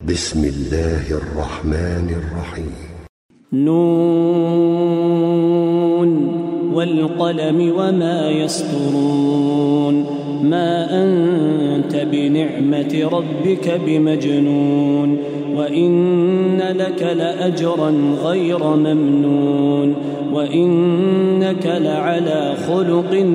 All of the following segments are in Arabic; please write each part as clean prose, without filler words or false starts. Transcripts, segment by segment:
بسم الله الرحمن الرحيم. نون والقلم وما يسطرون ما أنت بنعمة ربك بمجنون وإن لك لأجرا غير ممنون وإنك لعلى خلق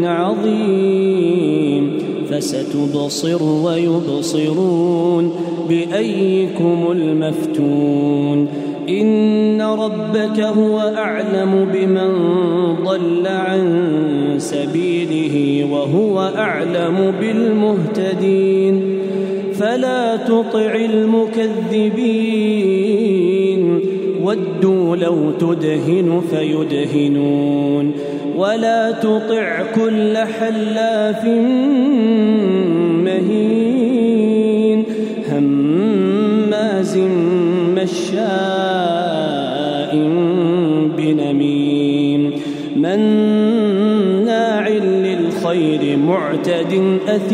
عظيم فستبصر ويبصرون بأيكم المفتون إن ربك هو أعلم بمن ضل عن سبيله وهو أعلم بالمهتدين فلا تطع المكذبين ودوا لو تدهن فيدهنون ولا تطع كل حلاف مهين هماز مشاء بنميم مناع للخير معتد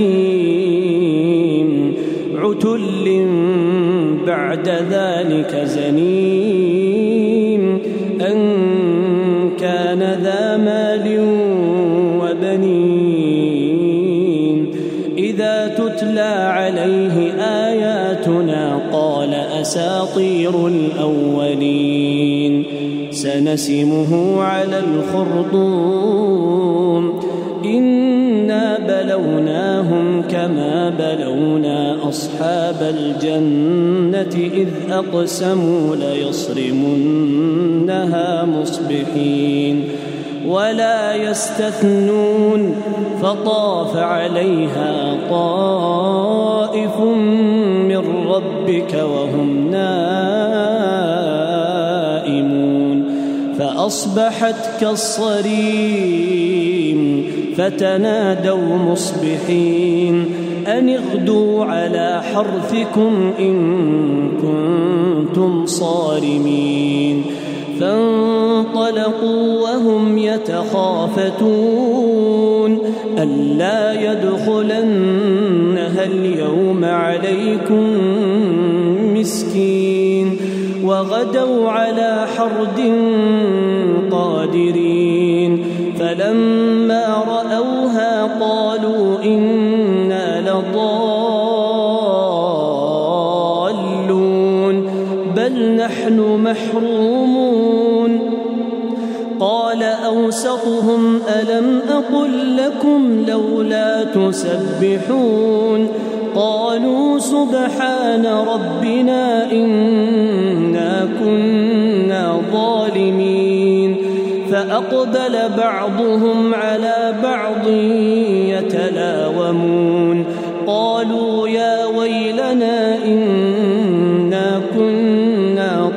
أثيم عتل بعد ذلك زنيم أن كان ذا مال وبنين إذا تتلى عليه آياتنا قال أساطير الأولين سنسمه على الخرطوم إنا بلوناهم كما بلونا أصحاب الجنة إذ أقسموا ليصرمنها مصبحين ولا يستثنون فطاف عليها طائف من ربك وهم نائمون فأصبحت كالصريم فتنادوا مصبحين أن اغدوا على حرثكم إن كنتم صارمين فانطلقوا وهم يتخافتون ألا يدخلنها اليوم عليكم مسكين وغدوا على حرد قادرين فلما رأوها قالوا إنا لضالون بل نحن محرومون قال أوسطهم ألم أقل لكم لولا تسبحون قالوا سبحان ربنا إنا كنا ظالمين فأقبل بعضهم على بعض يتلاومون قالوا يا ويلنا إنا كنا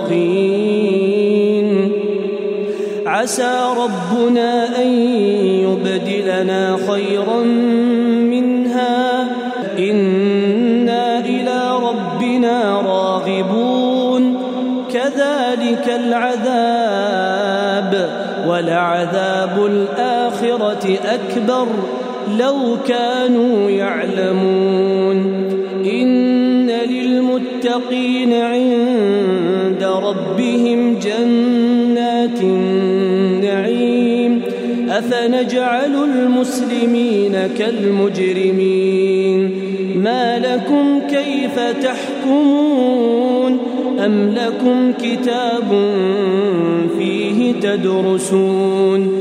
طاغين عسى ربنا أن يبدلنا خيرا منها إنا إلى ربنا راغبون كذلك العذاب ولعذاب الآخرة أكبر لو كانوا يعلمون إن للمتقين عند ربهم جنات النعيم أفنجعل المسلمين كالمجرمين ما لكم كيف تحكمون أم لكم كتاب فيه تدرسون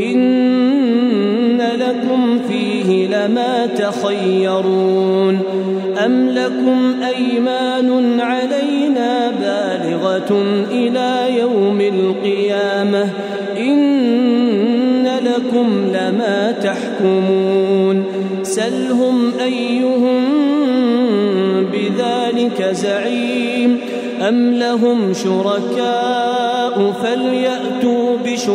إن لكم فيه لما تخيرون أم لكم أيمان علينا بالغة إلى يوم القيامة إن لكم لما تحكمون سلهم أيهم بذلك زعيم أم لهم شركاء فليأتوا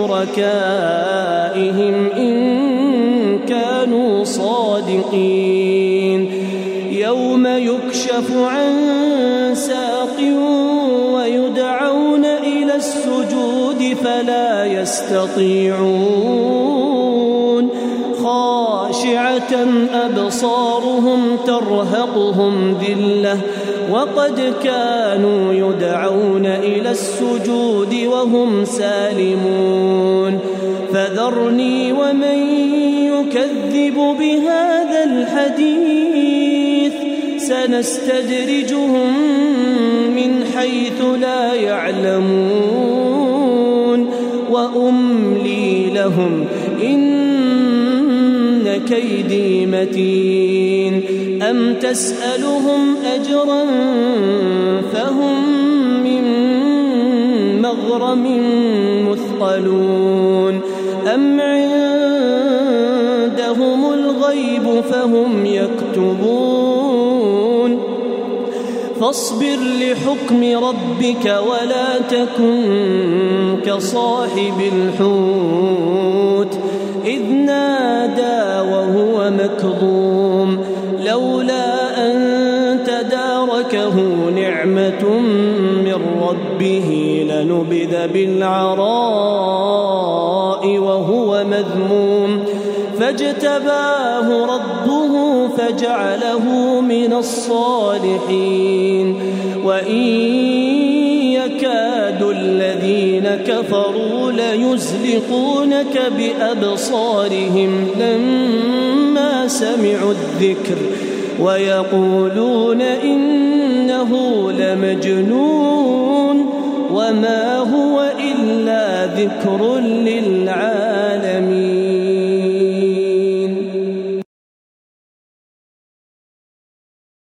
بشركائهم إن كانوا صادقين يوم يكشف عن ساق ويدعون إلى السجود فلا يستطيعون خاشعة أبصارهم ترهقهم ذلة وقد كانوا يدعون إلى السجود وهم سالمون فذرني ومن يكذب بهذا الحديث سنستدرجهم من حيث لا يعلمون وأملي لهم إن كيدي متين أم تسألهم أجرا فهم من مغرم مثقلون أم عندهم الغيب فهم يكتبون فاصبر لحكم ربك ولا تكن كصاحب الحوت إذ نادى وهو مكظوم لولا أن تداركه نعمة من ربه لنبذ بالعراء وهو مذموم فاجتباه ربه فجعله من الصالحين وإن يكاد الذين كفروا ليزلقونك بأبصارهم لما سمعوا الذكر ويقولون إنه لمجنون وما هو إلا ذكر للعالمين.